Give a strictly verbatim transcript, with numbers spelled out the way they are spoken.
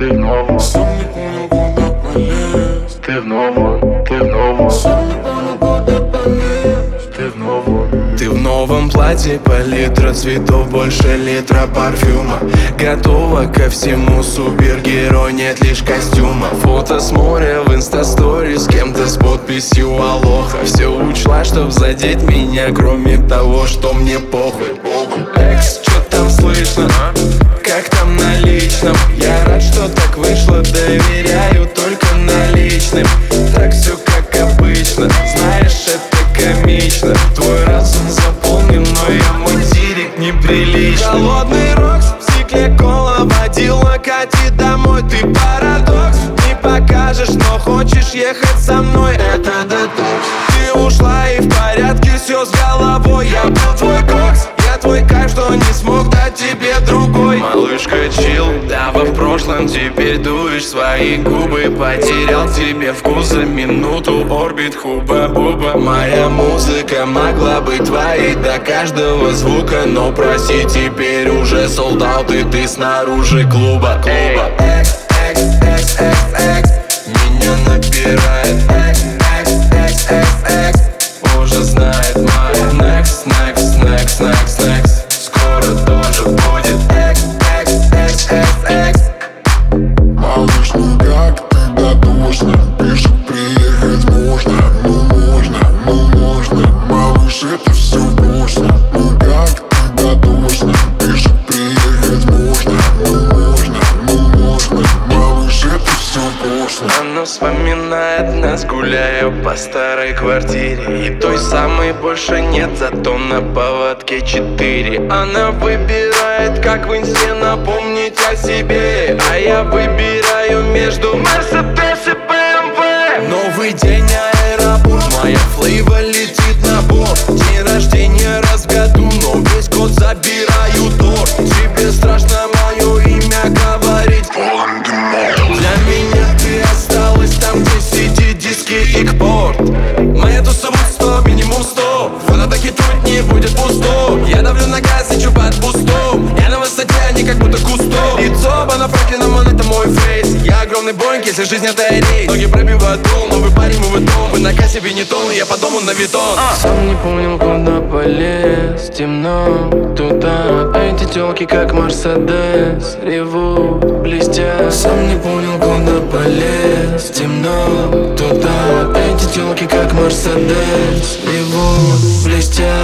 ты в новом. Сам не понял, куда полез. Ты в новом, ты в новом. Сам не понял, куда полез. Ты в новом. Ты в новом платье, палитра цветов, больше литра парфюма. Готова ко всему, супергерой, нет лишь костюма. Фото с моря в инстастори, с кем-то с подписью алоха. Все учла, чтоб задеть меня, кроме того, что мне похуй. Экс, что там слышно? Как там на личном? Я рад, что так вышло, доверяю только наличным. Так все как обычно, знаешь, это комично. Твой разум заполнен, но я мой директ неприлично. Холодный рокс, в стекле кола, водила, кати домой. Ты парадокс, не покажешь, но хочешь ехать со мной. Это детокс. Ты ушла и в порядке все с головой. Я был твой кокс, я твой кайф, что не смог дать тебе другой. Малышка, чил, давай в прошлом, теперь дуешь свои губы. Потерял тебе вкус за минуту, орбит хуба-буба. Моя музыка могла быть твоей до каждого звука, но проси, теперь уже солдат, и ты снаружи клуба, клуба. Экс, экс, экс, экс, экс, меня набирает. Экс, экс, экс, экс, экс, уже знает моя. Next, next, next, next, next, скоро тоже будет. Экс, экс, экс, экс, экс. Малыш, ну как ты дотошна? Пишет, приехать можно. Ну можно, ну можно. Малыш, это все можно. Ну как ты дотошна? Пишет, приехать можно. Ну можно, ну можно. Малыш, это все пошло. Она вспоминает нас, гуляя по старой квартире. И той самой больше нет, зато на поводке четыре. Она выбирает, как в инсте напомнить о себе. А я выбираю между Мерседес и бэ эм вэ. Новый день, аэропорт, моя флейва летит на борт. День рождения раз в году, но весь год забираю торт. Тебе страшно мое имя говорить? Для меня ты осталась там, где сидит диски и кпорт. Моя туса будет сто, минимум сто. Фаната хитует, не будет пусто. Я давлю на газ, лечу под бустом. Я на высоте, они как будто кусто. Лицо Бена Франклина, он это мой фейс. Я огромный боинг, если жизнь это рейс. Ноги пробивают пол, новый парень, мы в дом. Вы на кассе винитон, я по дому на витон. Сам не понял, куда полез. Темно туда. Эти тёлки как Мерседес ревут, блестят. Сам не понял, куда полез. Темно туда. Эти тёлки как Мерседес ревут, блестят.